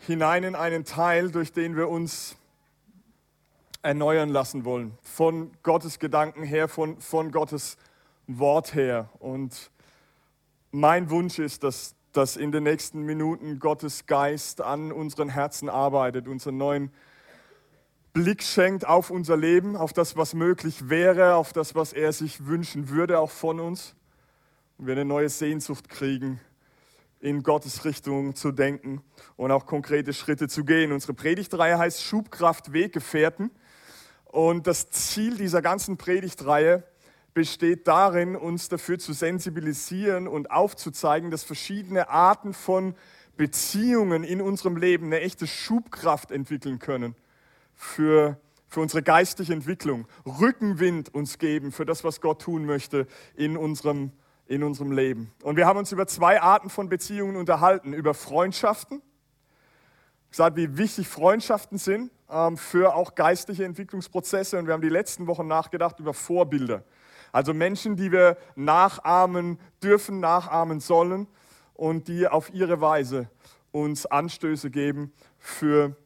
hinein in einen Teil, durch den wir uns erneuern lassen wollen. Von Gottes Gedanken her, von Gottes Wort her. Und mein Wunsch ist, dass in den nächsten Minuten Gottes Geist an unseren Herzen arbeitet, uns einen neuen Blick schenkt auf unser Leben, auf das, was möglich wäre, auf das, was er sich wünschen würde, auch von uns. Und wir eine neue Sehnsucht kriegen, in Gottes Richtung zu denken und auch konkrete Schritte zu gehen. Unsere Predigtreihe heißt Schubkraft Weggefährten. Und das Ziel dieser ganzen Predigtreihe besteht darin, uns dafür zu sensibilisieren und aufzuzeigen, dass verschiedene Arten von Beziehungen in unserem Leben eine echte Schubkraft entwickeln können für unsere geistliche Entwicklung, Rückenwind uns geben für das, was Gott tun möchte in unserem Leben. Und wir haben uns über 2 Arten von Beziehungen unterhalten, über Freundschaften, gesagt, wie wichtig Freundschaften sind für auch geistliche Entwicklungsprozesse. Und wir haben die letzten Wochen nachgedacht über Vorbilder. Also Menschen, die wir nachahmen dürfen, nachahmen sollen und die auf ihre Weise uns Anstöße geben für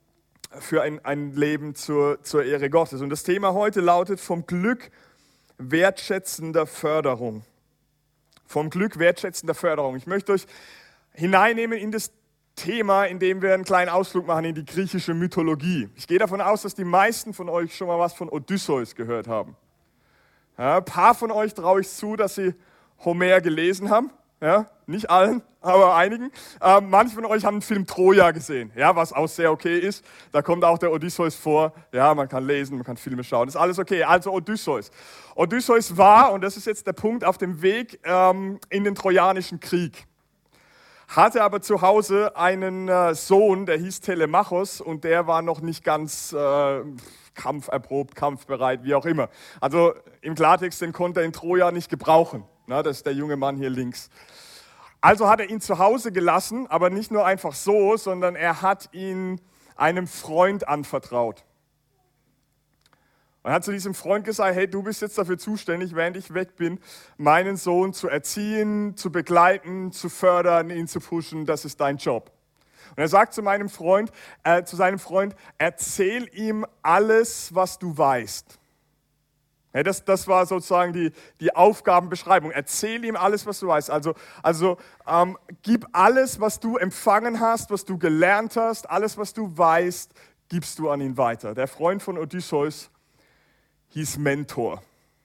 ein Leben zur Ehre Gottes. Und das Thema heute lautet: vom Glück wertschätzender Förderung. Vom Glück wertschätzender Förderung. Ich möchte euch hineinnehmen in das Thema, indem wir einen kleinen Ausflug machen in die griechische Mythologie. Ich gehe davon aus, dass die meisten von euch schon mal was von Odysseus gehört haben. Ja, ein paar von euch traue ich zu, dass sie Homer gelesen haben. Ja, nicht allen, aber einigen. Manche von euch haben den Film Troja gesehen, ja, was auch sehr okay ist. Da kommt auch der Odysseus vor. Ja, man kann lesen, man kann Filme schauen, das ist alles okay. Also Odysseus. Odysseus war, und das ist jetzt der Punkt, auf dem Weg in den Trojanischen Krieg. Hatte aber zu Hause einen Sohn, der hieß Telemachos, und der war noch nicht ganz kampferprobt, kampfbereit, wie auch immer. Also im Klartext, den konnte er in Troja nicht gebrauchen. Na, das ist der junge Mann hier links. Also hat er ihn zu Hause gelassen, aber nicht nur einfach so, sondern er hat ihn einem Freund anvertraut. Und er hat zu diesem Freund gesagt: Hey, du bist jetzt dafür zuständig, während ich weg bin, meinen Sohn zu erziehen, zu begleiten, zu fördern, ihn zu pushen. Das ist dein Job. Und er sagt zu seinem Freund, erzähl ihm alles, was du weißt. Ja, das war sozusagen die Aufgabenbeschreibung. Erzähl ihm alles, was du weißt. Also gib alles, was du empfangen hast, was du gelernt hast, alles, was du weißt, gibst du an ihn weiter. Der Freund von Odysseus hieß Mentor.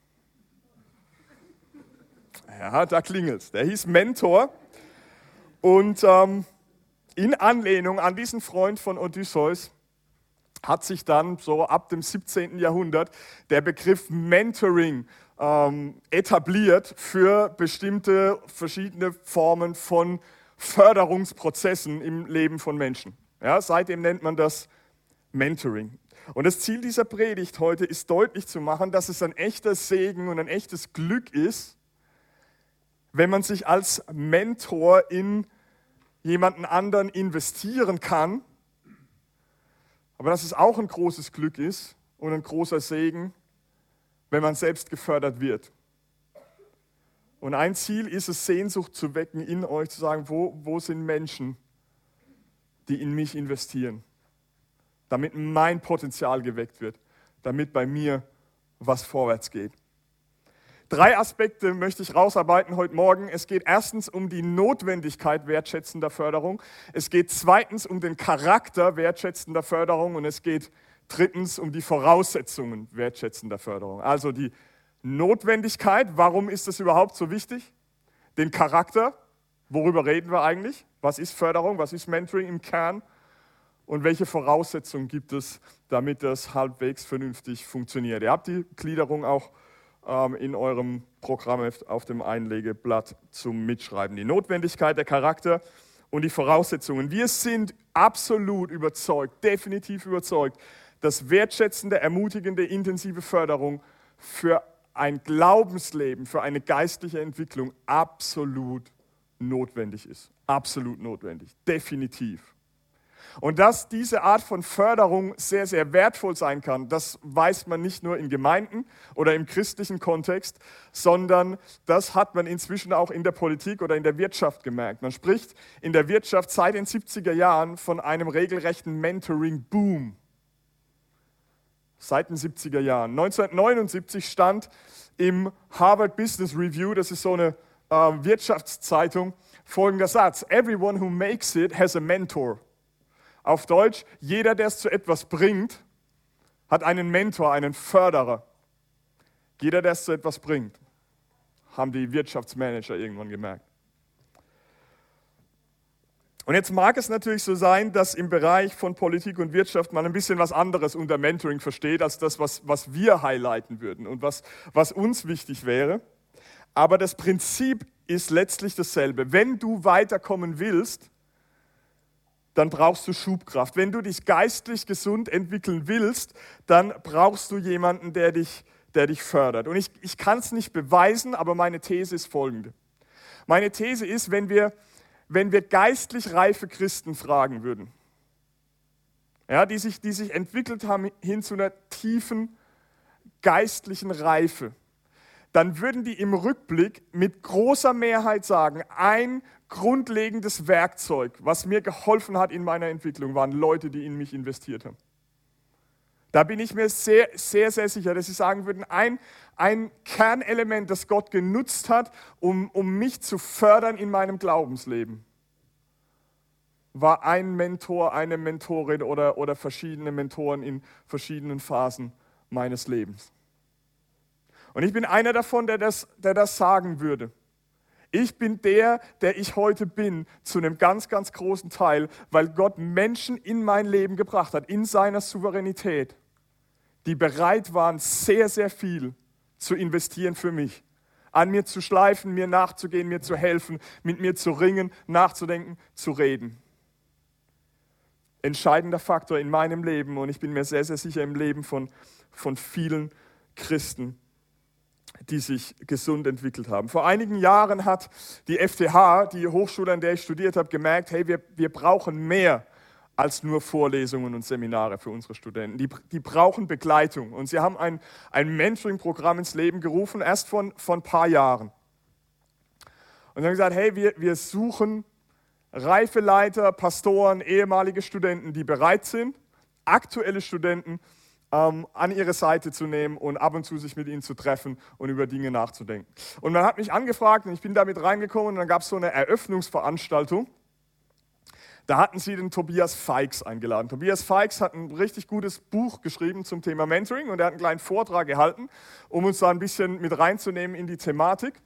Ja, da klingelt's. Der hieß Mentor. Und in Anlehnung an diesen Freund von Odysseus hat sich dann so ab dem 17. Jahrhundert der Begriff Mentoring etabliert für bestimmte verschiedene Formen von Förderungsprozessen im Leben von Menschen. Ja, seitdem nennt man das Mentoring. Und das Ziel dieser Predigt heute ist deutlich zu machen, dass es ein echter Segen und ein echtes Glück ist, wenn man sich als Mentor in jemanden anderen investieren kann, aber dass es auch ein großes Glück ist und ein großer Segen, wenn man selbst gefördert wird. Und ein Ziel ist es, Sehnsucht zu wecken in euch, zu sagen, wo sind Menschen, die in mich investieren, damit mein Potenzial geweckt wird, damit bei mir was vorwärts geht. 3 Aspekte möchte ich rausarbeiten heute Morgen. Es geht erstens um die Notwendigkeit wertschätzender Förderung. Es geht zweitens um den Charakter wertschätzender Förderung. Und es geht drittens um die Voraussetzungen wertschätzender Förderung. Also die Notwendigkeit, warum ist das überhaupt so wichtig? Den Charakter, worüber reden wir eigentlich? Was ist Förderung, was ist Mentoring im Kern? Und welche Voraussetzungen gibt es, damit das halbwegs vernünftig funktioniert? Ihr habt die Gliederung auch in eurem Programm auf dem Einlegeblatt zum Mitschreiben. Die Notwendigkeit, der Charakter und die Voraussetzungen. Wir sind absolut überzeugt, definitiv überzeugt, dass wertschätzende, ermutigende, intensive Förderung für ein Glaubensleben, für eine geistliche Entwicklung absolut notwendig ist. Absolut notwendig, definitiv. Und dass diese Art von Förderung sehr, sehr wertvoll sein kann, das weiß man nicht nur in Gemeinden oder im christlichen Kontext, sondern das hat man inzwischen auch in der Politik oder in der Wirtschaft gemerkt. Man spricht in der Wirtschaft seit den 70er Jahren von einem regelrechten Mentoring-Boom. Seit den 70er Jahren. 1979 stand im Harvard Business Review, das ist so eine Wirtschaftszeitung, folgender Satz: Everyone who makes it has a mentor. Auf Deutsch, jeder, der es zu etwas bringt, hat einen Mentor, einen Förderer. Jeder, der es zu etwas bringt, haben die Wirtschaftsmanager irgendwann gemerkt. Und jetzt mag es natürlich so sein, dass im Bereich von Politik und Wirtschaft man ein bisschen was anderes unter Mentoring versteht, als das, was wir highlighten würden und was uns wichtig wäre. Aber das Prinzip ist letztlich dasselbe. Wenn du weiterkommen willst, dann brauchst du Schubkraft. Wenn du dich geistlich gesund entwickeln willst, dann brauchst du jemanden, der dich fördert. Und ich kann es nicht beweisen, aber meine These ist folgende. Meine These ist, wenn wir geistlich reife Christen fragen würden, ja, die sich entwickelt haben hin zu einer tiefen geistlichen Reife, dann würden die im Rückblick mit großer Mehrheit sagen, ein grundlegendes Werkzeug, was mir geholfen hat in meiner Entwicklung, waren Leute, die in mich investiert haben. Da bin ich mir sehr, sehr, sehr sicher, dass sie sagen würden, ein Kernelement, das Gott genutzt hat, um mich zu fördern in meinem Glaubensleben, war ein Mentor, eine Mentorin oder verschiedene Mentoren in verschiedenen Phasen meines Lebens. Und ich bin einer davon, der das sagen würde. Ich bin der ich heute bin, zu einem ganz, ganz großen Teil, weil Gott Menschen in mein Leben gebracht hat, in seiner Souveränität, die bereit waren, sehr, sehr viel zu investieren für mich. An mir zu schleifen, mir nachzugehen, mir zu helfen, mit mir zu ringen, nachzudenken, zu reden. Entscheidender Faktor in meinem Leben und ich bin mir sehr, sehr sicher im Leben von vielen Christen, die sich gesund entwickelt haben. Vor einigen Jahren hat die FTH, die Hochschule, an der ich studiert habe, gemerkt, hey, wir brauchen mehr als nur Vorlesungen und Seminare für unsere Studenten. Die brauchen Begleitung. Und sie haben ein Mentoring-Programm ins Leben gerufen, erst von ein paar Jahren. Und sie haben gesagt, hey, wir suchen reife Leiter, Pastoren, ehemalige Studenten, die bereit sind, aktuelle Studenten an ihre Seite zu nehmen und ab und zu sich mit ihnen zu treffen und über Dinge nachzudenken. Und man hat mich angefragt und ich bin damit reingekommen und dann gab es so eine Eröffnungsveranstaltung. Da hatten sie den Tobias Feix eingeladen. Tobias Feix hat ein richtig gutes Buch geschrieben zum Thema Mentoring und er hat einen kleinen Vortrag gehalten, um uns da ein bisschen mit reinzunehmen in die Thematik.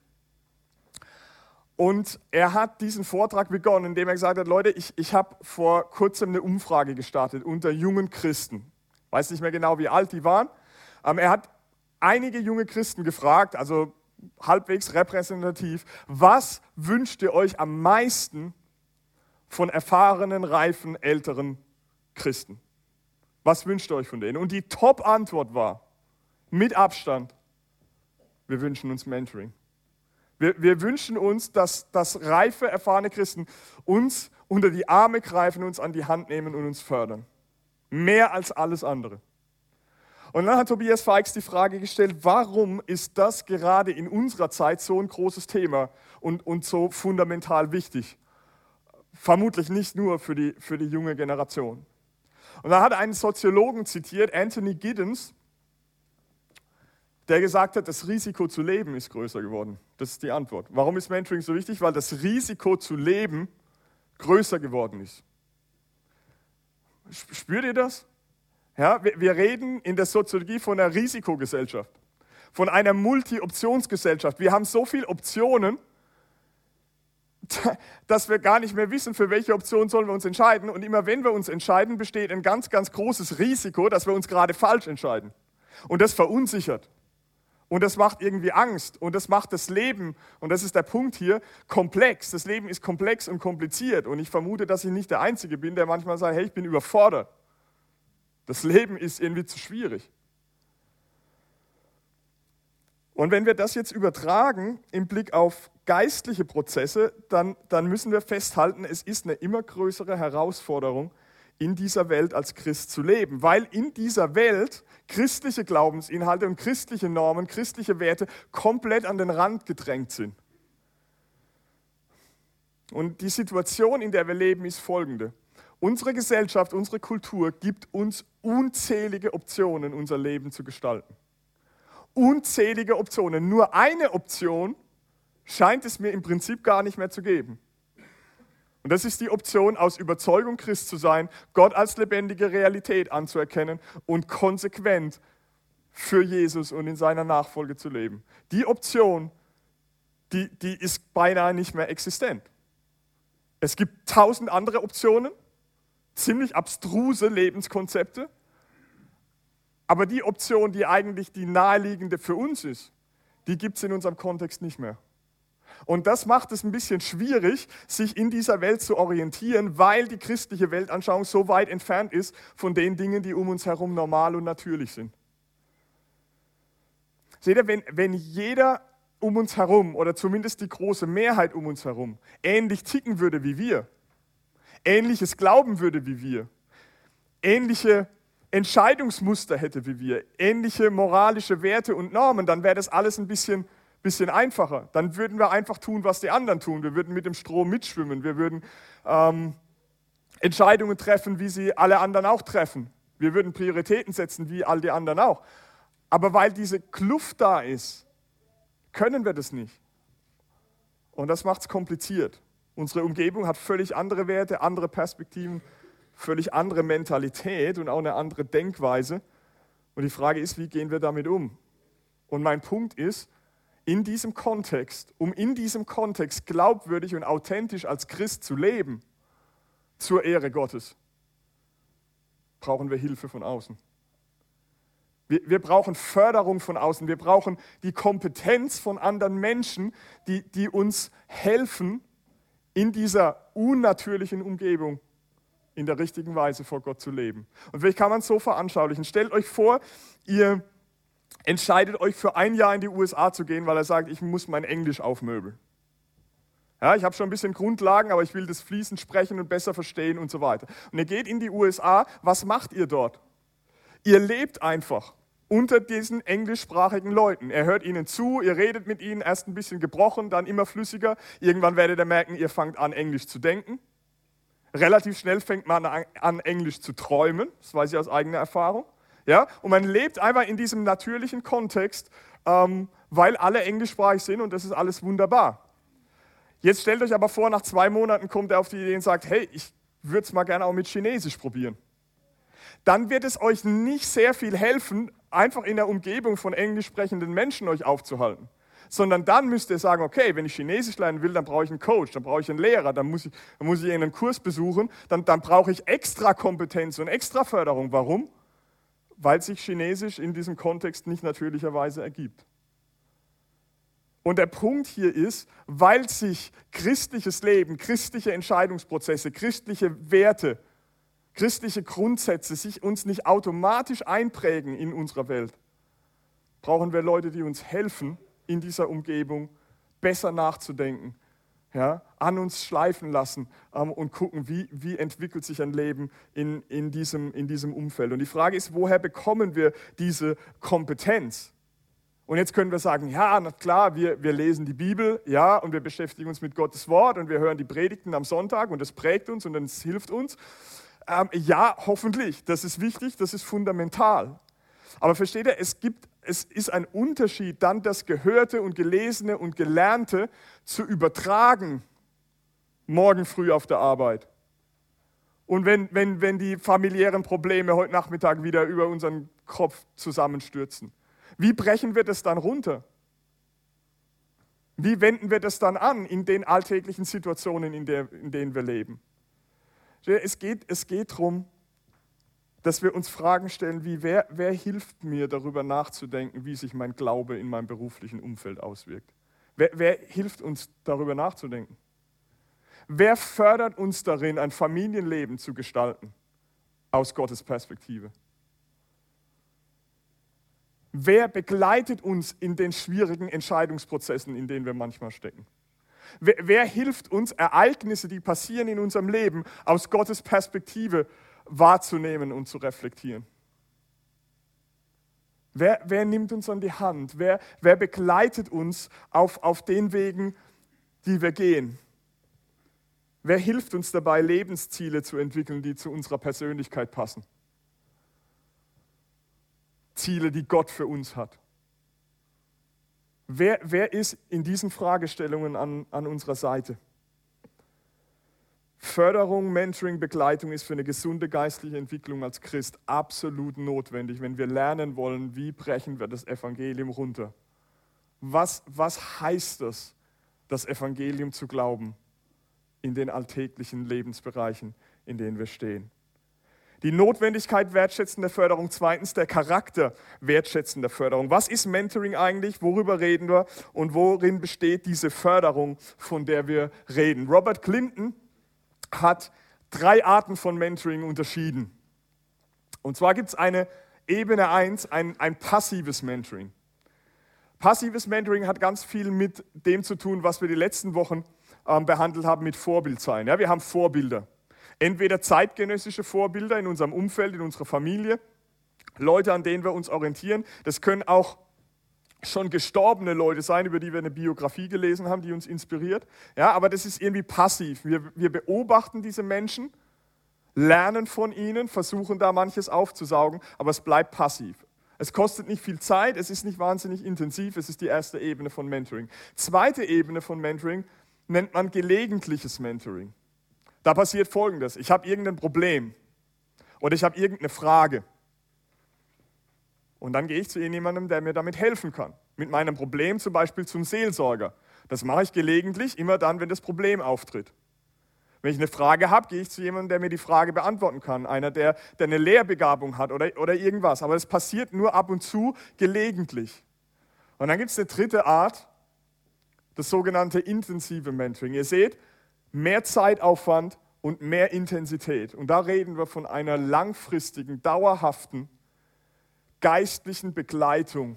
Und er hat diesen Vortrag begonnen, indem er gesagt hat, Leute, ich habe vor kurzem eine Umfrage gestartet unter jungen Christen. Ich weiß nicht mehr genau, wie alt die waren. Er hat einige junge Christen gefragt, also halbwegs repräsentativ, was wünscht ihr euch am meisten von erfahrenen, reifen, älteren Christen? Was wünscht ihr euch von denen? Und die Top-Antwort war, mit Abstand, wir wünschen uns Mentoring. Wir wünschen uns, dass reife, erfahrene Christen uns unter die Arme greifen, uns an die Hand nehmen und uns fördern. Mehr als alles andere. Und dann hat Tobias Feix die Frage gestellt, warum ist das gerade in unserer Zeit so ein großes Thema und so fundamental wichtig? Vermutlich nicht nur für die junge Generation. Und dann hat er einen Soziologen zitiert, Anthony Giddens, der gesagt hat, das Risiko zu leben ist größer geworden. Das ist die Antwort. Warum ist Mentoring so wichtig? Weil das Risiko zu leben größer geworden ist. Spürt ihr das? Ja, wir reden in der Soziologie von einer Risikogesellschaft, von einer Multi-Optionsgesellschaft. Wir haben so viele Optionen, dass wir gar nicht mehr wissen, für welche Option sollen wir uns entscheiden. Und immer wenn wir uns entscheiden, besteht ein ganz, ganz großes Risiko, dass wir uns gerade falsch entscheiden. Und das verunsichert. Und das macht irgendwie Angst. Und das macht das Leben, und das ist der Punkt hier, komplex. Das Leben ist komplex und kompliziert. Und ich vermute, dass ich nicht der Einzige bin, der manchmal sagt, hey, ich bin überfordert. Das Leben ist irgendwie zu schwierig. Und wenn wir das jetzt übertragen im Blick auf geistliche Prozesse, dann müssen wir festhalten, es ist eine immer größere Herausforderung, in dieser Welt als Christ zu leben, weil in dieser Welt christliche Glaubensinhalte und christliche Normen, christliche Werte komplett an den Rand gedrängt sind. Und die Situation, in der wir leben, ist folgende. Unsere Gesellschaft, unsere Kultur gibt uns unzählige Optionen, unser Leben zu gestalten. Unzählige Optionen. Nur eine Option scheint es mir im Prinzip gar nicht mehr zu geben. Und das ist die Option, aus Überzeugung Christ zu sein, Gott als lebendige Realität anzuerkennen und konsequent für Jesus und in seiner Nachfolge zu leben. Die Option, die ist beinahe nicht mehr existent. Es gibt 1000 andere Optionen, ziemlich abstruse Lebenskonzepte, aber die Option, die eigentlich die naheliegende für uns ist, die gibt es in unserem Kontext nicht mehr. Und das macht es ein bisschen schwierig, sich in dieser Welt zu orientieren, weil die christliche Weltanschauung so weit entfernt ist von den Dingen, die um uns herum normal und natürlich sind. Seht ihr, wenn jeder um uns herum oder zumindest die große Mehrheit um uns herum ähnlich ticken würde wie wir, Ähnliches glauben würde wie wir, ähnliche Entscheidungsmuster hätte wie wir, ähnliche moralische Werte und Normen, dann wäre das alles ein bisschen einfacher. Dann würden wir einfach tun, was die anderen tun. Wir würden mit dem Strom mitschwimmen. Wir würden Entscheidungen treffen, wie sie alle anderen auch treffen. Wir würden Prioritäten setzen, wie all die anderen auch. Aber weil diese Kluft da ist, können wir das nicht. Und das macht es kompliziert. Unsere Umgebung hat völlig andere Werte, andere Perspektiven, völlig andere Mentalität und auch eine andere Denkweise. Und die Frage ist, wie gehen wir damit um? Und mein Punkt ist, in diesem Kontext glaubwürdig und authentisch als Christ zu leben, zur Ehre Gottes, brauchen wir Hilfe von außen. Wir brauchen Förderung von außen, wir brauchen die Kompetenz von anderen Menschen, die uns helfen, in dieser unnatürlichen Umgebung in der richtigen Weise vor Gott zu leben. Und vielleicht kann man es so veranschaulichen. Stellt euch vor, ihr entscheidet euch für ein Jahr in die USA zu gehen, weil er sagt, ich muss mein Englisch aufmöbeln. Ja, ich habe schon ein bisschen Grundlagen, aber ich will das fließend sprechen und besser verstehen und so weiter. Und ihr geht in die USA, was macht ihr dort? Ihr lebt einfach unter diesen englischsprachigen Leuten. Er hört ihnen zu, ihr redet mit ihnen, erst ein bisschen gebrochen, dann immer flüssiger. Irgendwann werdet ihr merken, ihr fangt an, Englisch zu denken. Relativ schnell fängt man an, Englisch zu träumen, das weiß ich aus eigener Erfahrung. Ja? Und man lebt einfach in diesem natürlichen Kontext, weil alle englischsprachig sind und das ist alles wunderbar. Jetzt stellt euch aber vor, nach 2 Monaten kommt er auf die Idee und sagt, hey, ich würde es mal gerne auch mit Chinesisch probieren. Dann wird es euch nicht sehr viel helfen, einfach in der Umgebung von englisch sprechenden Menschen euch aufzuhalten. Sondern dann müsst ihr sagen, okay, wenn ich Chinesisch lernen will, dann brauche ich einen Coach, dann brauche ich einen Lehrer, dann muss ich einen Kurs besuchen, dann brauche ich extra Kompetenz und extra Förderung. Warum? Weil sich Chinesisch in diesem Kontext nicht natürlicherweise ergibt. Und der Punkt hier ist, weil sich christliches Leben, christliche Entscheidungsprozesse, christliche Werte, christliche Grundsätze sich uns nicht automatisch einprägen in unserer Welt, brauchen wir Leute, die uns helfen, in dieser Umgebung besser nachzudenken, ja, an uns schleifen lassen und gucken, wie entwickelt sich ein Leben in diesem Umfeld. Und die Frage ist, woher bekommen wir diese Kompetenz? Und jetzt können wir sagen, ja, na klar, wir lesen die Bibel, ja, und wir beschäftigen uns mit Gottes Wort und wir hören die Predigten am Sonntag und das prägt uns und das hilft uns. Ja, hoffentlich, das ist wichtig, das ist fundamental. Aber versteht ihr, es ist ein Unterschied, dann das Gehörte und Gelesene und Gelernte zu übertragen, morgen früh auf der Arbeit. Und wenn die familiären Probleme heute Nachmittag wieder über unseren Kopf zusammenstürzen, wie brechen wir das dann runter? Wie wenden wir das dann an in den alltäglichen Situationen, in denen wir leben? Es geht darum, dass wir uns Fragen stellen, wie wer hilft mir, darüber nachzudenken, wie sich mein Glaube in meinem beruflichen Umfeld auswirkt? Wer hilft uns, darüber nachzudenken? Wer fördert uns darin, ein Familienleben zu gestalten, aus Gottes Perspektive? Wer begleitet uns in den schwierigen Entscheidungsprozessen, in denen wir manchmal stecken? Wer hilft uns, Ereignisse, die passieren in unserem Leben, aus Gottes Perspektive wahrzunehmen und zu reflektieren? Wer nimmt uns an die Hand? Wer begleitet uns auf den Wegen, die wir gehen? Wer hilft uns dabei, Lebensziele zu entwickeln, die zu unserer Persönlichkeit passen? Ziele, die Gott für uns hat. Wer ist in diesen Fragestellungen an unserer Seite? Förderung, Mentoring, Begleitung ist für eine gesunde geistliche Entwicklung als Christ absolut notwendig, wenn wir lernen wollen, wie brechen wir das Evangelium runter. Was heißt es, das Evangelium zu glauben in den alltäglichen Lebensbereichen, in denen wir stehen? Die Notwendigkeit wertschätzender Förderung. Zweitens, der Charakter wertschätzender Förderung. Was ist Mentoring eigentlich? Worüber reden wir? Und worin besteht diese Förderung, von der wir reden? Robert Clinton hat 3 Arten von Mentoring unterschieden. Und zwar gibt es eine Ebene 1, ein passives Mentoring. Passives Mentoring hat ganz viel mit dem zu tun, was wir die letzten Wochen behandelt haben mit Vorbildsein. Ja, wir haben Vorbilder. Entweder zeitgenössische Vorbilder in unserem Umfeld, in unserer Familie, Leute, an denen wir uns orientieren. Das können auch schon gestorbene Leute sein, über die wir eine Biografie gelesen haben, die uns inspiriert. Ja, aber das ist irgendwie passiv. Wir beobachten diese Menschen, lernen von ihnen, versuchen da manches aufzusaugen, aber es bleibt passiv. Es kostet nicht viel Zeit, es ist nicht wahnsinnig intensiv, es ist die erste Ebene von Mentoring. Zweite Ebene von Mentoring nennt man gelegentliches Mentoring. Da passiert Folgendes: Ich habe irgendein Problem oder ich habe irgendeine Frage. Und dann gehe ich zu jemandem, der mir damit helfen kann. Mit meinem Problem zum Beispiel zum Seelsorger. Das mache ich gelegentlich, immer dann, wenn das Problem auftritt. Wenn ich eine Frage habe, gehe ich zu jemandem, der mir die Frage beantworten kann. Einer, der eine Lehrbegabung hat oder irgendwas. Aber das passiert nur ab und zu, gelegentlich. Und dann gibt es eine dritte Art, das sogenannte intensive Mentoring. Ihr seht, mehr Zeitaufwand und mehr Intensität. Und da reden wir von einer langfristigen, dauerhaften, geistlichen Begleitung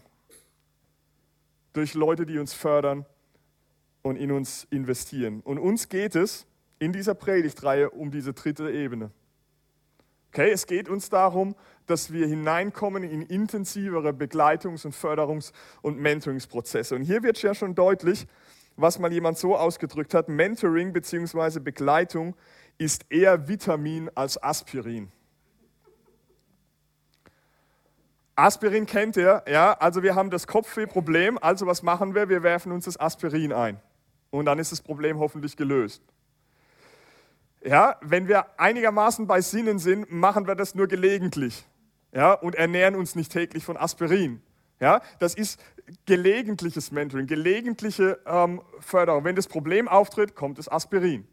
durch Leute, die uns fördern und in uns investieren. Und uns geht es in dieser Predigtreihe um diese dritte Ebene. Okay, es geht uns darum, dass wir hineinkommen in intensivere Begleitungs- und Förderungs- und Mentoringsprozesse. Und hier wird ja schon deutlich, was mal jemand so ausgedrückt hat: Mentoring bzw. Begleitung ist eher Vitamin als Aspirin. Aspirin kennt ihr, ja? Also wir haben das Kopfwehproblem, also was machen wir? Wir werfen uns das Aspirin ein und dann ist das Problem hoffentlich gelöst. Ja, wenn wir einigermaßen bei Sinnen sind, machen wir das nur gelegentlich, ja? Und ernähren uns nicht täglich von Aspirin. Ja? Das ist gelegentliches Mentoring, gelegentliche Förderung. Wenn das Problem auftritt, kommt das Aspirin.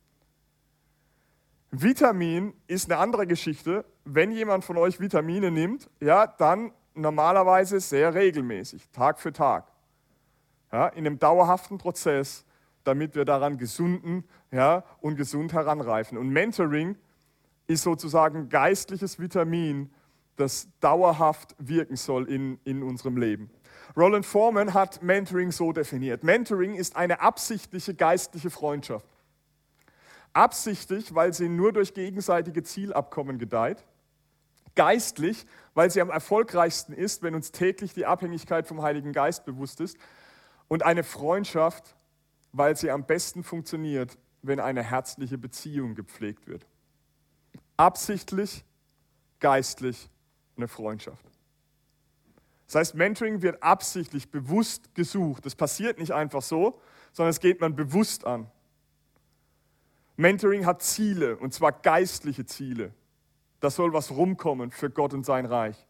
Vitamin ist eine andere Geschichte. Wenn jemand von euch Vitamine nimmt, ja, dann normalerweise sehr regelmäßig, Tag für Tag. Ja, in einem dauerhaften Prozess, damit wir daran gesunden, ja, und gesund heranreifen. Und Mentoring ist sozusagen geistliches Vitamin, das dauerhaft wirken soll in unserem Leben. Roland Foreman hat Mentoring so definiert: Mentoring ist eine absichtliche geistliche Freundschaft. Absichtlich, weil sie nur durch gegenseitige Zielabkommen gedeiht. Geistlich, weil sie am erfolgreichsten ist, wenn uns täglich die Abhängigkeit vom Heiligen Geist bewusst ist. Und eine Freundschaft, weil sie am besten funktioniert, wenn eine herzliche Beziehung gepflegt wird. Absichtlich, geistlich, eine Freundschaft. Das heißt, Mentoring wird absichtlich, bewusst gesucht. Das passiert nicht einfach so, sondern es geht man bewusst an. Mentoring hat Ziele, und zwar geistliche Ziele. Da soll was rumkommen für Gott und sein Reich.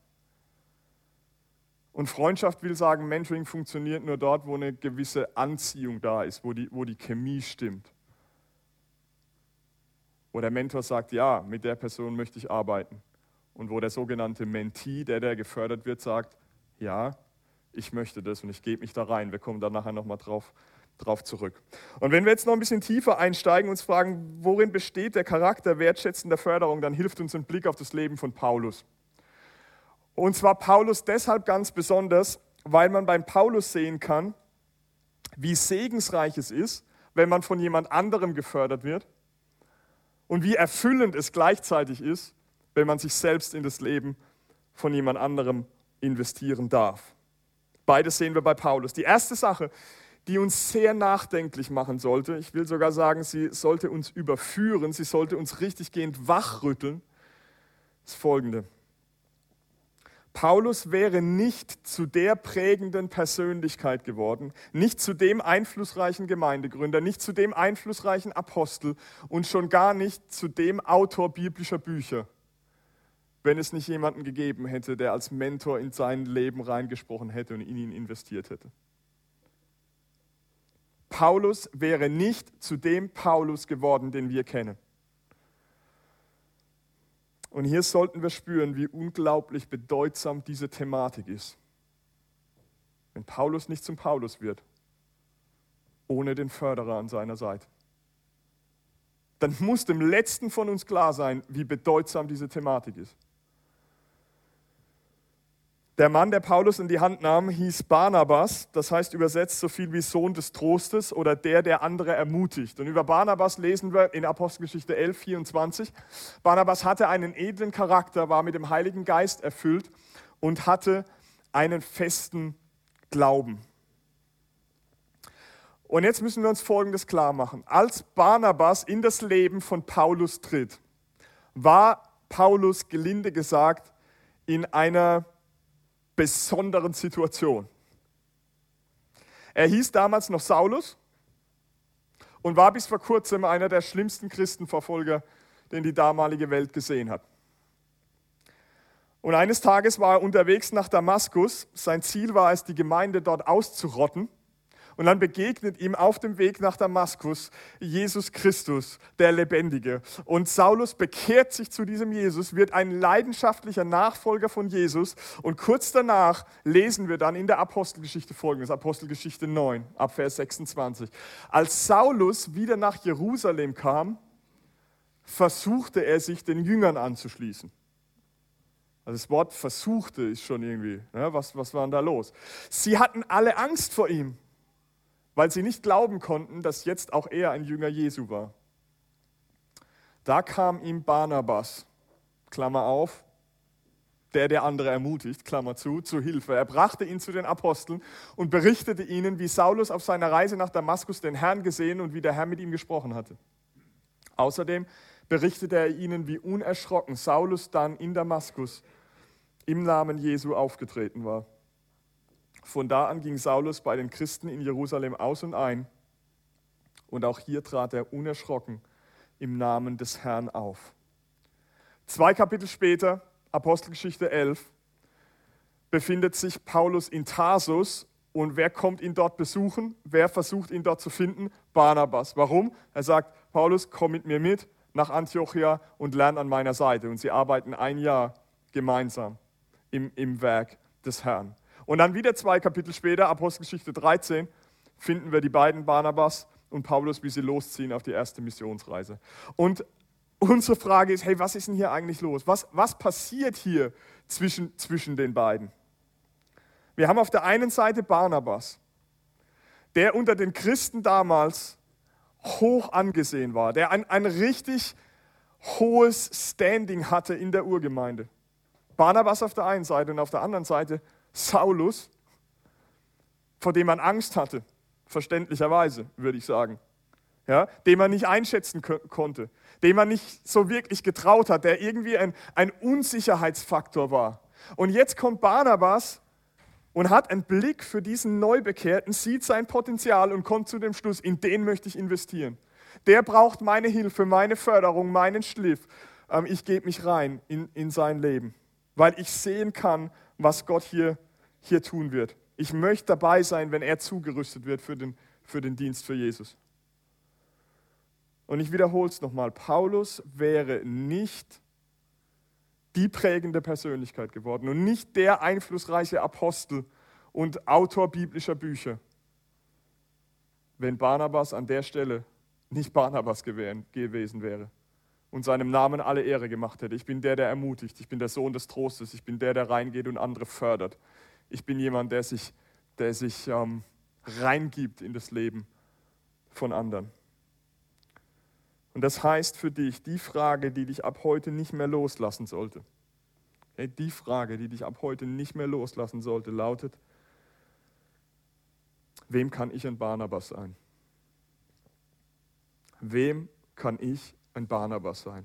Und Freundschaft will sagen, Mentoring funktioniert nur dort, wo eine gewisse Anziehung da ist, wo die Chemie stimmt. Wo der Mentor sagt, ja, mit der Person möchte ich arbeiten. Und wo der sogenannte Mentee, der gefördert wird, sagt, ja, ich möchte das und ich gebe mich da rein. Wir kommen da nachher nochmal drauf zurück. Und wenn wir jetzt noch ein bisschen tiefer einsteigen und uns fragen, worin besteht der Charakter wertschätzender Förderung, dann hilft uns ein Blick auf das Leben von Paulus. Und zwar Paulus deshalb ganz besonders, weil man beim Paulus sehen kann, wie segensreich es ist, wenn man von jemand anderem gefördert wird und wie erfüllend es gleichzeitig ist, wenn man sich selbst in das Leben von jemand anderem investieren darf. Beides sehen wir bei Paulus. Die erste Sache, die uns sehr nachdenklich machen sollte, ich will sogar sagen, sie sollte uns überführen, sie sollte uns richtiggehend wachrütteln, ist folgende. Paulus wäre nicht zu der prägenden Persönlichkeit geworden, nicht zu dem einflussreichen Gemeindegründer, nicht zu dem einflussreichen Apostel und schon gar nicht zu dem Autor biblischer Bücher, wenn es nicht jemanden gegeben hätte, der als Mentor in sein Leben reingesprochen hätte und in ihn investiert hätte. Paulus wäre nicht zu dem Paulus geworden, den wir kennen. Und hier sollten wir spüren, wie unglaublich bedeutsam diese Thematik ist. Wenn Paulus nicht zum Paulus wird, ohne den Förderer an seiner Seite, dann muss dem Letzten von uns klar sein, wie bedeutsam diese Thematik ist. Der Mann, der Paulus in die Hand nahm, hieß Barnabas, das heißt übersetzt so viel wie Sohn des Trostes oder der andere ermutigt. Und über Barnabas lesen wir in Apostelgeschichte 11, 24. Barnabas hatte einen edlen Charakter, war mit dem Heiligen Geist erfüllt und hatte einen festen Glauben. Und jetzt müssen wir uns Folgendes klar machen. Als Barnabas in das Leben von Paulus tritt, war Paulus, gelinde gesagt, in einer besonderen Situation. Er hieß damals noch Saulus und war bis vor kurzem einer der schlimmsten Christenverfolger, den die damalige Welt gesehen hat. Und eines Tages war er unterwegs nach Damaskus. Sein Ziel war es, die Gemeinde dort auszurotten. Und dann begegnet ihm auf dem Weg nach Damaskus Jesus Christus, der Lebendige. Und Saulus bekehrt sich zu diesem Jesus, wird ein leidenschaftlicher Nachfolger von Jesus. Und kurz danach lesen wir dann in der Apostelgeschichte Folgendes, Apostelgeschichte 9, ab Vers 26. Als Saulus wieder nach Jerusalem kam, versuchte er sich den Jüngern anzuschließen. Also das Wort versuchte ist schon irgendwie, was war denn da los? Sie hatten alle Angst vor ihm, weil sie nicht glauben konnten, dass jetzt auch er ein Jünger Jesu war. Da kam ihm Barnabas, Klammer auf, der andere ermutigt, Klammer zu Hilfe. Er brachte ihn zu den Aposteln und berichtete ihnen, wie Saulus auf seiner Reise nach Damaskus den Herrn gesehen und wie der Herr mit ihm gesprochen hatte. Außerdem berichtete er ihnen, wie unerschrocken Saulus dann in Damaskus im Namen Jesu aufgetreten war. Von da an ging Saulus bei den Christen in Jerusalem aus und ein und auch hier trat er unerschrocken im Namen des Herrn auf. 2 Kapitel später, Apostelgeschichte 11, befindet sich Paulus in Tarsus und wer kommt ihn dort besuchen? Wer versucht ihn dort zu finden? Barnabas. Warum? Er sagt, Paulus, komm mit mir mit nach Antiochia und lern an meiner Seite. Und sie arbeiten ein Jahr gemeinsam im Werk des Herrn. Und dann wieder 2 Kapitel später, Apostelgeschichte 13, finden wir die beiden, Barnabas und Paulus, wie sie losziehen auf die erste Missionsreise. Und unsere Frage ist, hey, was ist denn hier eigentlich los? Was passiert hier zwischen den beiden? Wir haben auf der einen Seite Barnabas, der unter den Christen damals hoch angesehen war, der ein richtig hohes Standing hatte in der Urgemeinde. Barnabas auf der einen Seite und auf der anderen Seite Saulus, vor dem man Angst hatte, verständlicherweise, würde ich sagen, ja, den man nicht einschätzen konnte, dem man nicht so wirklich getraut hat, der irgendwie ein Unsicherheitsfaktor war. Und jetzt kommt Barnabas und hat einen Blick für diesen Neubekehrten, sieht sein Potenzial und kommt zu dem Schluss, in den möchte ich investieren. Der braucht meine Hilfe, meine Förderung, meinen Schliff. Ich gebe mich rein in sein Leben, weil ich sehen kann, was Gott hier tun wird. Ich möchte dabei sein, wenn er zugerüstet wird für den Dienst für Jesus. Und ich wiederhole es nochmal, Paulus wäre nicht die prägende Persönlichkeit geworden und nicht der einflussreiche Apostel und Autor biblischer Bücher, wenn Barnabas an der Stelle nicht Barnabas gewesen wäre und seinem Namen alle Ehre gemacht hätte. Ich bin der ermutigt, ich bin der Sohn des Trostes, ich bin der reingeht und andere fördert. Ich bin jemand, der sich reingibt in das Leben von anderen. Und das heißt für dich, die Frage, die dich ab heute nicht mehr loslassen sollte, die Frage, die dich ab heute nicht mehr loslassen sollte, lautet: Wem kann ich ein Barnabas sein? Wem kann ich ein Barnabas sein?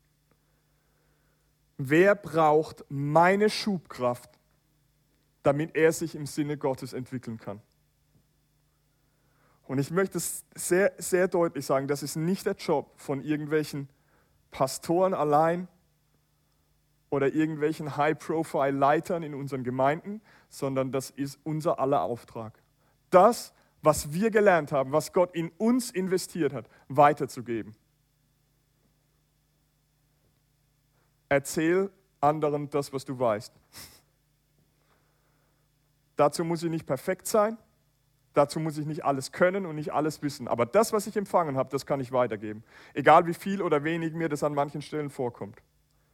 Wer braucht meine Schubkraft, damit er sich im Sinne Gottes entwickeln kann? Und ich möchte es sehr, sehr deutlich sagen, das ist nicht der Job von irgendwelchen Pastoren allein oder irgendwelchen High-Profile-Leitern in unseren Gemeinden, sondern das ist unser aller Auftrag. Das, was wir gelernt haben, was Gott in uns investiert hat, weiterzugeben. Erzähl anderen das, was du weißt. Dazu muss ich nicht perfekt sein, dazu muss ich nicht alles können und nicht alles wissen. Aber das, was ich empfangen habe, das kann ich weitergeben. Egal wie viel oder wenig mir das an manchen Stellen vorkommt.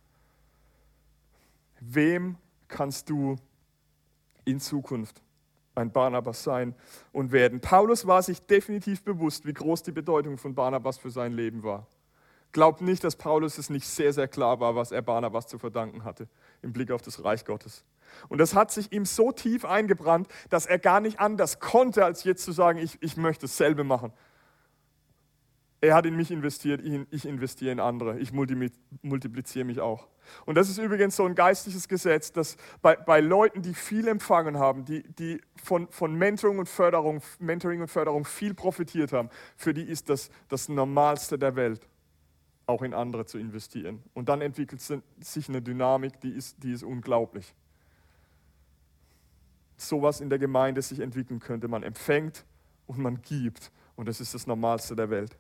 Wem kannst du in Zukunft ein Barnabas sein und werden? Paulus war sich definitiv bewusst, wie groß die Bedeutung von Barnabas für sein Leben war. Glaubt nicht, dass Paulus es nicht sehr, sehr klar war, was er Barnabas zu verdanken hatte, im Blick auf das Reich Gottes. Und das hat sich ihm so tief eingebrannt, dass er gar nicht anders konnte, als jetzt zu sagen, ich möchte dasselbe machen. Er hat in mich investiert, ich investiere in andere, ich multipliziere mich auch. Und das ist übrigens so ein geistliches Gesetz, dass bei Leuten, die viel empfangen haben, die von Mentoring und Förderung viel profitiert haben, für die ist das Normalste der Welt, auch in andere zu investieren. Und dann entwickelt sich eine Dynamik, die ist unglaublich. Sowas in der Gemeinde sich entwickeln könnte. Man empfängt und man gibt. Und das ist das Normalste der Welt.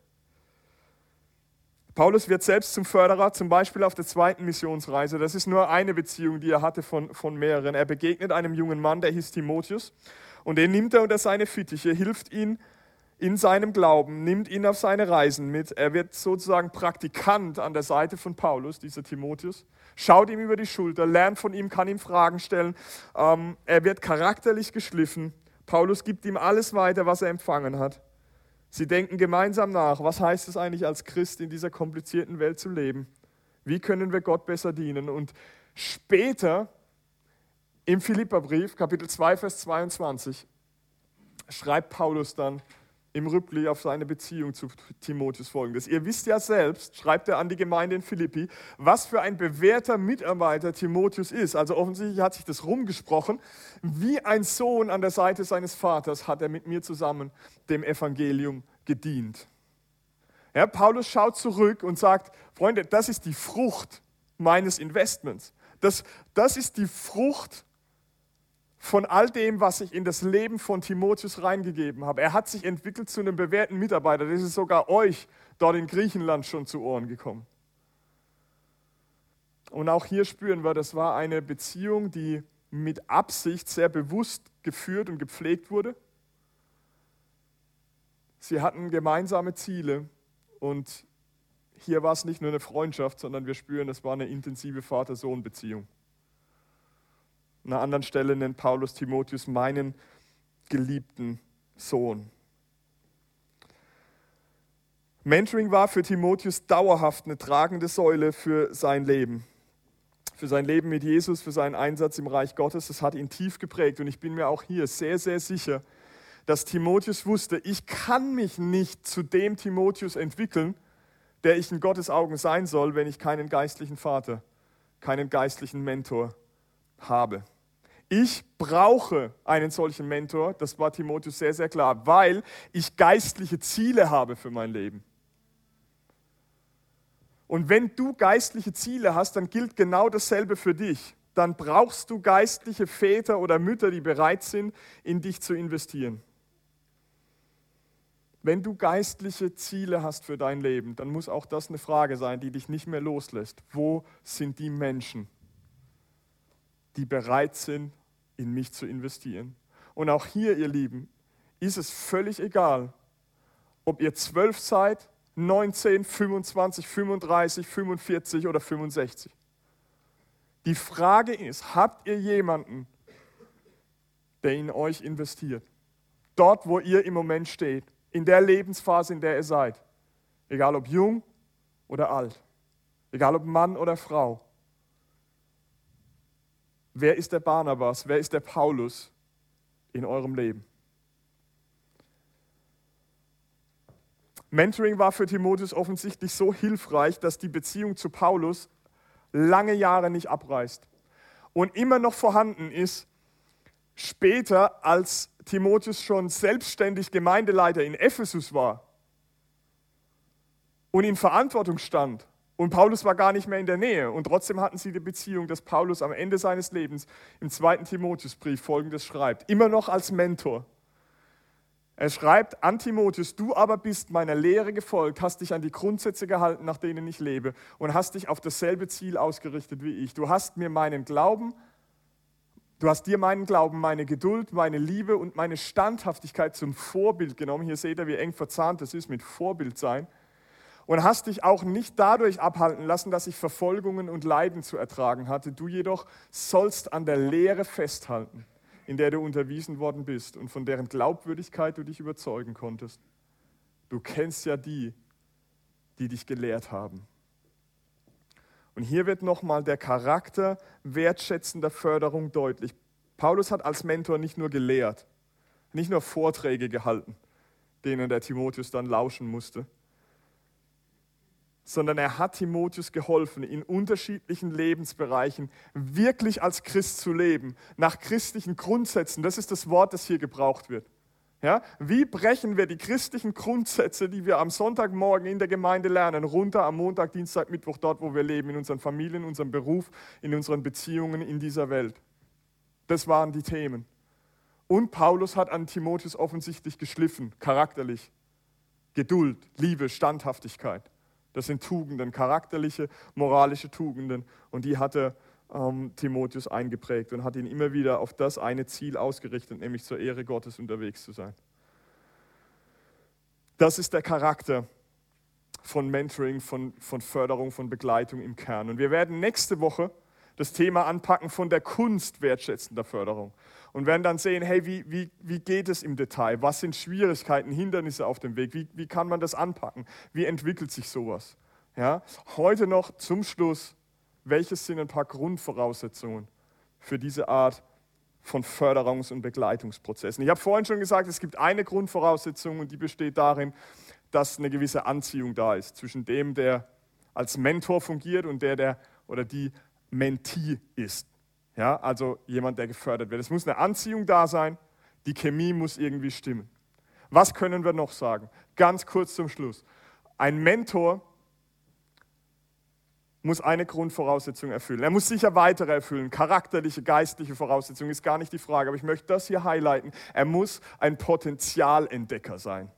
Paulus wird selbst zum Förderer, zum Beispiel auf der 2. Missionsreise. Das ist nur eine Beziehung, die er hatte von mehreren. Er begegnet einem jungen Mann, der hieß Timotheus. Und den nimmt er unter seine Fittiche, hilft ihm in seinem Glauben, nimmt ihn auf seine Reisen mit. Er wird sozusagen Praktikant an der Seite von Paulus, dieser Timotheus. Schaut ihm über die Schulter, lernt von ihm, kann ihm Fragen stellen. Er wird charakterlich geschliffen. Paulus gibt ihm alles weiter, was er empfangen hat. Sie denken gemeinsam nach, was heißt es eigentlich als Christ in dieser komplizierten Welt zu leben? Wie können wir Gott besser dienen? Und später im Philipperbrief, Kapitel 2, Vers 22, schreibt Paulus dann im Rückblick auf seine Beziehung zu Timotheus Folgendes: Ihr wisst ja selbst, schreibt er an die Gemeinde in Philippi, was für ein bewährter Mitarbeiter Timotheus ist. Also offensichtlich hat sich das rumgesprochen. Wie ein Sohn an der Seite seines Vaters hat er mit mir zusammen dem Evangelium gedient. Ja, Paulus schaut zurück und sagt: Freunde, das ist die Frucht meines Investments. Das ist die Frucht von all dem, was ich in das Leben von Timotheus reingegeben habe. Er hat sich entwickelt zu einem bewährten Mitarbeiter. Das ist sogar euch dort in Griechenland schon zu Ohren gekommen. Und auch hier spüren wir, das war eine Beziehung, die mit Absicht sehr bewusst geführt und gepflegt wurde. Sie hatten gemeinsame Ziele und hier war es nicht nur eine Freundschaft, sondern wir spüren, es war eine intensive Vater-Sohn-Beziehung. An einer anderen Stelle nennt Paulus Timotheus meinen geliebten Sohn. Mentoring war für Timotheus dauerhaft eine tragende Säule für sein Leben. Für sein Leben mit Jesus, für seinen Einsatz im Reich Gottes. Das hat ihn tief geprägt. Und ich bin mir auch hier sehr, sehr sicher, dass Timotheus wusste, ich kann mich nicht zu dem Timotheus entwickeln, der ich in Gottes Augen sein soll, wenn ich keinen geistlichen Vater, keinen geistlichen Mentor habe. Ich brauche einen solchen Mentor, das war Timotheus sehr, sehr klar, weil ich geistliche Ziele habe für mein Leben. Und wenn du geistliche Ziele hast, dann gilt genau dasselbe für dich. Dann brauchst du geistliche Väter oder Mütter, die bereit sind, in dich zu investieren. Wenn du geistliche Ziele hast für dein Leben, dann muss auch das eine Frage sein, die dich nicht mehr loslässt. Wo sind die Menschen, die bereit sind, in mich zu investieren? Und auch hier, ihr Lieben, ist es völlig egal, ob ihr 12 seid, 19, 25, 35, 45 oder 65. Die Frage ist, habt ihr jemanden, der in euch investiert? Dort, wo ihr im Moment steht, in der Lebensphase, in der ihr seid. Egal ob jung oder alt, egal ob Mann oder Frau. Wer ist der Barnabas? Wer ist der Paulus in eurem Leben? Mentoring war für Timotheus offensichtlich so hilfreich, dass die Beziehung zu Paulus lange Jahre nicht abreißt und immer noch vorhanden ist, später, als Timotheus schon selbstständig Gemeindeleiter in Ephesus war und in Verantwortung stand. Und Paulus war gar nicht mehr in der Nähe. Und trotzdem hatten sie die Beziehung, dass Paulus am Ende seines Lebens im 2. Timotheusbrief Folgendes schreibt, immer noch als Mentor. Er schreibt an Timotheus, du aber bist meiner Lehre gefolgt, hast dich an die Grundsätze gehalten, nach denen ich lebe und hast dich auf dasselbe Ziel ausgerichtet wie ich. Du hast dir meinen Glauben, meine Geduld, meine Liebe und meine Standhaftigkeit zum Vorbild genommen. Hier seht ihr, wie eng verzahnt das ist mit Vorbild sein. Und hast dich auch nicht dadurch abhalten lassen, dass ich Verfolgungen und Leiden zu ertragen hatte. Du jedoch sollst an der Lehre festhalten, in der du unterwiesen worden bist und von deren Glaubwürdigkeit du dich überzeugen konntest. Du kennst ja die dich gelehrt haben. Und hier wird nochmal der Charakter wertschätzender Förderung deutlich. Paulus hat als Mentor nicht nur gelehrt, nicht nur Vorträge gehalten, denen der Timotheus dann lauschen musste, sondern er hat Timotheus geholfen, in unterschiedlichen Lebensbereichen wirklich als Christ zu leben, nach christlichen Grundsätzen. Das ist das Wort, das hier gebraucht wird. Ja? Wie brechen wir die christlichen Grundsätze, die wir am Sonntagmorgen in der Gemeinde lernen, runter am Montag, Dienstag, Mittwoch, dort, wo wir leben, in unseren Familien, in unserem Beruf, in unseren Beziehungen in dieser Welt? Das waren die Themen. Und Paulus hat an Timotheus offensichtlich geschliffen, charakterlich. Geduld, Liebe, Standhaftigkeit. Das sind Tugenden, charakterliche, moralische Tugenden. Und die hatte Timotheus eingeprägt und hat ihn immer wieder auf das eine Ziel ausgerichtet, nämlich zur Ehre Gottes unterwegs zu sein. Das ist der Charakter von Mentoring, von Förderung, von Begleitung im Kern. Und wir werden nächste Woche das Thema anpacken von der Kunst wertschätzender Förderung. Und werden dann sehen, hey, wie geht es im Detail? Was sind Schwierigkeiten, Hindernisse auf dem Weg? Wie kann man das anpacken? Wie entwickelt sich sowas? Ja? Heute noch zum Schluss, welches sind ein paar Grundvoraussetzungen für diese Art von Förderungs- und Begleitungsprozessen? Ich habe vorhin schon gesagt, es gibt eine Grundvoraussetzung und die besteht darin, dass eine gewisse Anziehung da ist zwischen dem, der als Mentor fungiert und der oder die Mentee ist. Ja, also jemand, der gefördert wird. Es muss eine Anziehung da sein, die Chemie muss irgendwie stimmen. Was können wir noch sagen? Ganz kurz zum Schluss. Ein Mentor muss eine Grundvoraussetzung erfüllen. Er muss sicher weitere erfüllen. Charakterliche, geistliche Voraussetzungen ist gar nicht die Frage. Aber ich möchte das hier highlighten. Er muss ein Potenzialentdecker sein.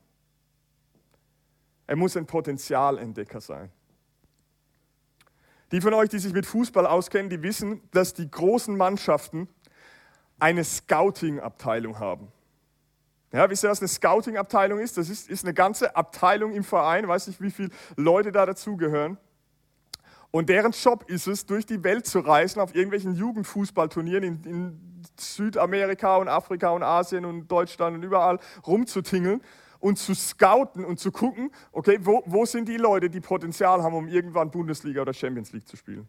Er muss ein Potenzialentdecker sein. Die von euch, die sich mit Fußball auskennen, die wissen, dass die großen Mannschaften eine Scouting-Abteilung haben. Ja, wisst ihr, was eine Scouting-Abteilung ist? Das ist eine ganze Abteilung im Verein, weiß nicht, wie viele Leute da dazugehören. Und deren Job ist es, durch die Welt zu reisen, auf irgendwelchen Jugendfußballturnieren in Südamerika und Afrika und Asien und Deutschland und überall rumzutingeln und zu scouten und zu gucken, okay, wo sind die Leute, die Potenzial haben, um irgendwann Bundesliga oder Champions League zu spielen.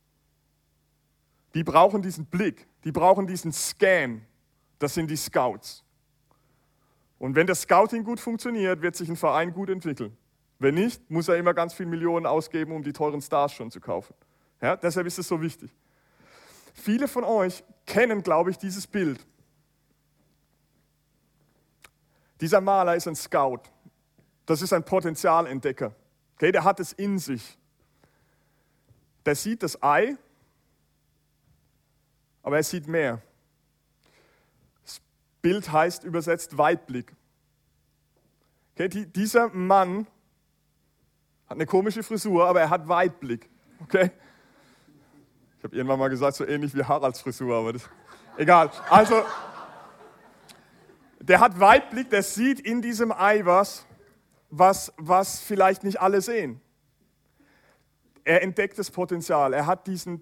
Die brauchen diesen Blick, die brauchen diesen Scan, das sind die Scouts. Und wenn das Scouting gut funktioniert, wird sich ein Verein gut entwickeln. Wenn nicht, muss er immer ganz viele Millionen ausgeben, um die teuren Stars schon zu kaufen. Ja, deshalb ist es so wichtig. Viele von euch kennen, glaube ich, dieses Bild. Dieser Maler ist ein Scout. Das ist ein Potenzialentdecker. Okay, der hat es in sich. Der sieht das Ei, aber er sieht mehr. Das Bild heißt übersetzt Weitblick. Okay, dieser Mann hat eine komische Frisur, aber er hat Weitblick. Okay? Ich habe irgendwann mal gesagt, so ähnlich wie Haralds Frisur, aber das egal. Also der hat Weitblick, der sieht in diesem Ei was vielleicht nicht alle sehen. Er entdeckt das Potenzial, er hat diesen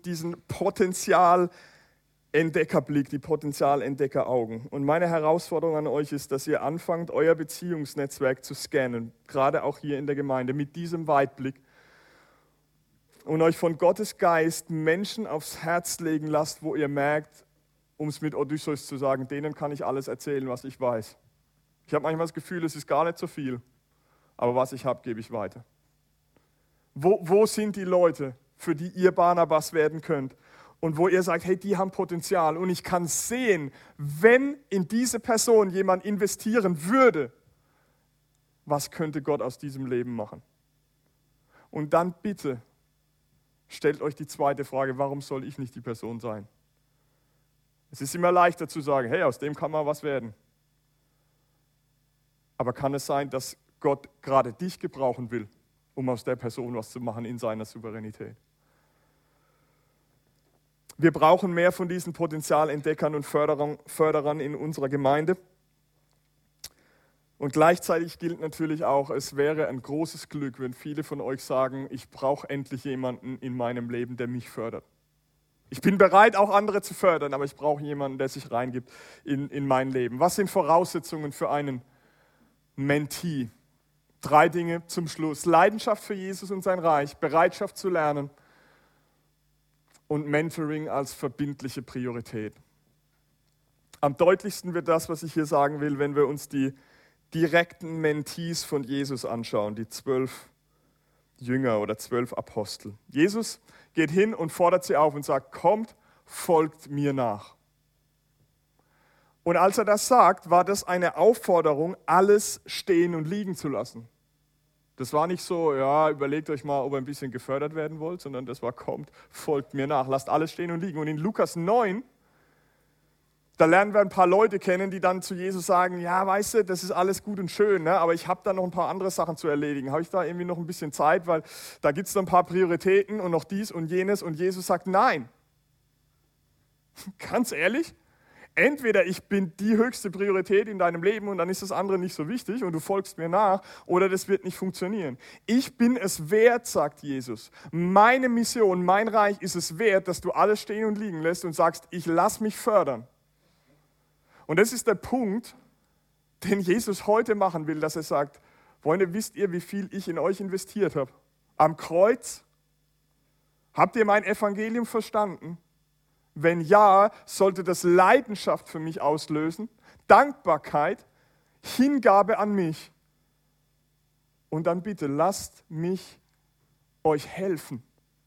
Potenzialentdeckerblick, die Potenzialentdeckeraugen. Und meine Herausforderung an euch ist, dass ihr anfangt, euer Beziehungsnetzwerk zu scannen, gerade auch hier in der Gemeinde, mit diesem Weitblick und euch von Gottes Geist Menschen aufs Herz legen lasst, wo ihr merkt, um es mit Odysseus zu sagen, denen kann ich alles erzählen, was ich weiß. Ich habe manchmal das Gefühl, es ist gar nicht so viel, aber was ich habe, gebe ich weiter. Wo sind die Leute, für die ihr Barnabas werden könnt und wo ihr sagt, hey, die haben Potenzial und ich kann sehen, wenn in diese Person jemand investieren würde, was könnte Gott aus diesem Leben machen? Und dann bitte stellt euch die zweite Frage, warum soll ich nicht die Person sein? Es ist immer leichter zu sagen, hey, aus dem kann mal was werden. Aber kann es sein, dass Gott gerade dich gebrauchen will, um aus der Person was zu machen in seiner Souveränität? Wir brauchen mehr von diesen Potenzialentdeckern und Förderern in unserer Gemeinde. Und gleichzeitig gilt natürlich auch, es wäre ein großes Glück, wenn viele von euch sagen, ich brauche endlich jemanden in meinem Leben, der mich fördert. Ich bin bereit, auch andere zu fördern, aber ich brauche jemanden, der sich reingibt in mein Leben. Was sind Voraussetzungen für einen Mentee? 3 Dinge zum Schluss. Leidenschaft für Jesus und sein Reich, Bereitschaft zu lernen und Mentoring als verbindliche Priorität. Am deutlichsten wird das, was ich hier sagen will, wenn wir uns die direkten Mentees von Jesus anschauen, die 12 Jünger oder 12 Apostel. Jesus geht hin und fordert sie auf und sagt, kommt, folgt mir nach. Und als er das sagt, war das eine Aufforderung, alles stehen und liegen zu lassen. Das war nicht so, ja, überlegt euch mal, ob ihr ein bisschen gefördert werden wollt, sondern das war, kommt, folgt mir nach, lasst alles stehen und liegen. Und in Lukas 9, da lernen wir ein paar Leute kennen, die dann zu Jesus sagen, ja, weißt du, das ist alles gut und schön, ne? Aber ich habe da noch ein paar andere Sachen zu erledigen. Habe ich da irgendwie noch ein bisschen Zeit, weil da gibt es noch ein paar Prioritäten und noch dies und jenes. Und Jesus sagt, nein. Ganz ehrlich, entweder ich bin die höchste Priorität in deinem Leben und dann ist das andere nicht so wichtig und du folgst mir nach, oder das wird nicht funktionieren. Ich bin es wert, sagt Jesus. Meine Mission, mein Reich ist es wert, dass du alles stehen und liegen lässt und sagst, ich lass mich fördern. Und das ist der Punkt, den Jesus heute machen will, dass er sagt, Freunde, wisst ihr, wie viel ich in euch investiert habe? Am Kreuz? Habt ihr mein Evangelium verstanden? Wenn ja, sollte das Leidenschaft für mich auslösen, Dankbarkeit, Hingabe an mich. Und dann bitte lasst mich euch helfen.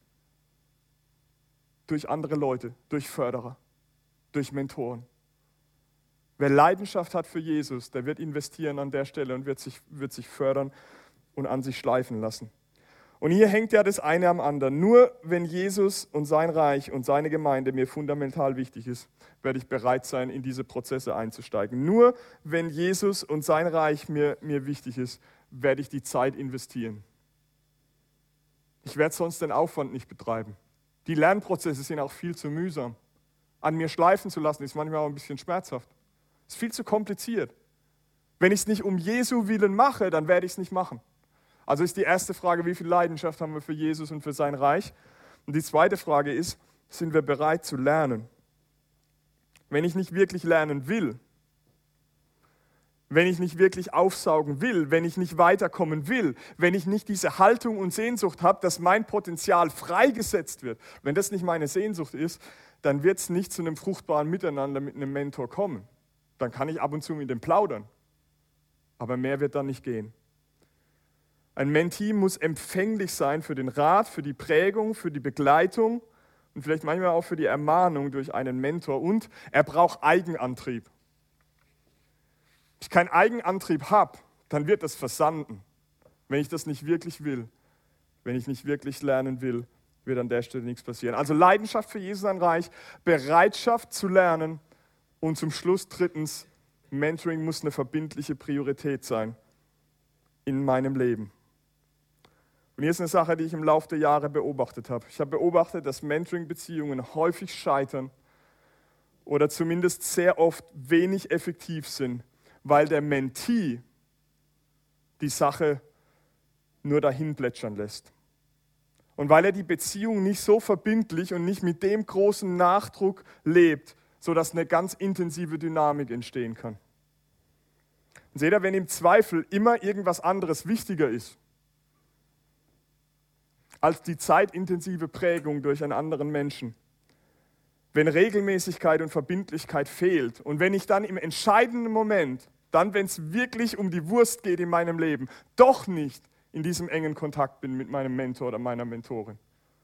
Durch andere Leute, durch Förderer, durch Mentoren. Wer Leidenschaft hat für Jesus, der wird investieren an der Stelle und wird sich fördern und an sich schleifen lassen. Und hier hängt ja das eine am anderen. Nur wenn Jesus und sein Reich und seine Gemeinde mir fundamental wichtig ist, werde ich bereit sein, in diese Prozesse einzusteigen. Nur wenn Jesus und sein Reich mir wichtig ist, werde ich die Zeit investieren. Ich werde sonst den Aufwand nicht betreiben. Die Lernprozesse sind auch viel zu mühsam. An mir schleifen zu lassen, ist manchmal auch ein bisschen schmerzhaft. Ist viel zu kompliziert. Wenn ich es nicht um Jesu Willen mache, dann werde ich es nicht machen. Also ist die erste Frage, wie viel Leidenschaft haben wir für Jesus und für sein Reich? Und die zweite Frage ist, sind wir bereit zu lernen? Wenn ich nicht wirklich lernen will, wenn ich nicht wirklich aufsaugen will, wenn ich nicht weiterkommen will, wenn ich nicht diese Haltung und Sehnsucht habe, dass mein Potenzial freigesetzt wird, wenn das nicht meine Sehnsucht ist, dann wird es nicht zu einem fruchtbaren Miteinander mit einem Mentor kommen. Dann kann ich ab und zu mit dem plaudern, aber mehr wird dann nicht gehen. Ein Mentee muss empfänglich sein für den Rat, für die Prägung, für die Begleitung und vielleicht manchmal auch für die Ermahnung durch einen Mentor. Und er braucht Eigenantrieb. Wenn ich keinen Eigenantrieb habe, dann wird das versanden. Wenn ich das nicht wirklich will, wenn ich nicht wirklich lernen will, wird an der Stelle nichts passieren. Also Leidenschaft für Jesus ein Reich, Bereitschaft zu lernen und zum Schluss 3. Mentoring muss eine verbindliche Priorität sein in meinem Leben. Und hier ist eine Sache, die ich im Laufe der Jahre beobachtet habe. Ich habe beobachtet, dass Mentoring-Beziehungen häufig scheitern oder zumindest sehr oft wenig effektiv sind, weil der Mentee die Sache nur dahin plätschern lässt. Und weil er die Beziehung nicht so verbindlich und nicht mit dem großen Nachdruck lebt, sodass eine ganz intensive Dynamik entstehen kann. Und seht ihr, wenn im Zweifel immer irgendwas anderes wichtiger ist, als die zeitintensive Prägung durch einen anderen Menschen. Wenn Regelmäßigkeit und Verbindlichkeit fehlt und wenn ich dann im entscheidenden Moment, dann wenn es wirklich um die Wurst geht in meinem Leben, doch nicht in diesem engen Kontakt bin mit meinem Mentor oder meiner Mentorin,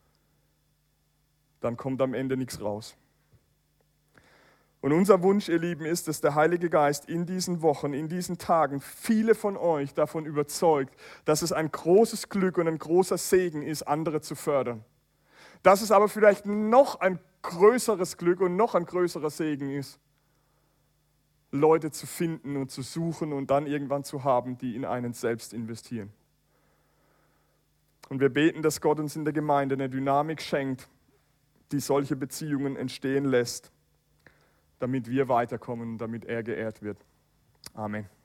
dann kommt am Ende nichts raus. Und unser Wunsch, ihr Lieben, ist, dass der Heilige Geist in diesen Wochen, in diesen Tagen viele von euch davon überzeugt, dass es ein großes Glück und ein großer Segen ist, andere zu fördern. Dass es aber vielleicht noch ein größeres Glück und noch ein größerer Segen ist, Leute zu finden und zu suchen und dann irgendwann zu haben, die in einen selbst investieren. Und wir beten, dass Gott uns in der Gemeinde eine Dynamik schenkt, die solche Beziehungen entstehen lässt, damit wir weiterkommen und damit er geehrt wird. Amen.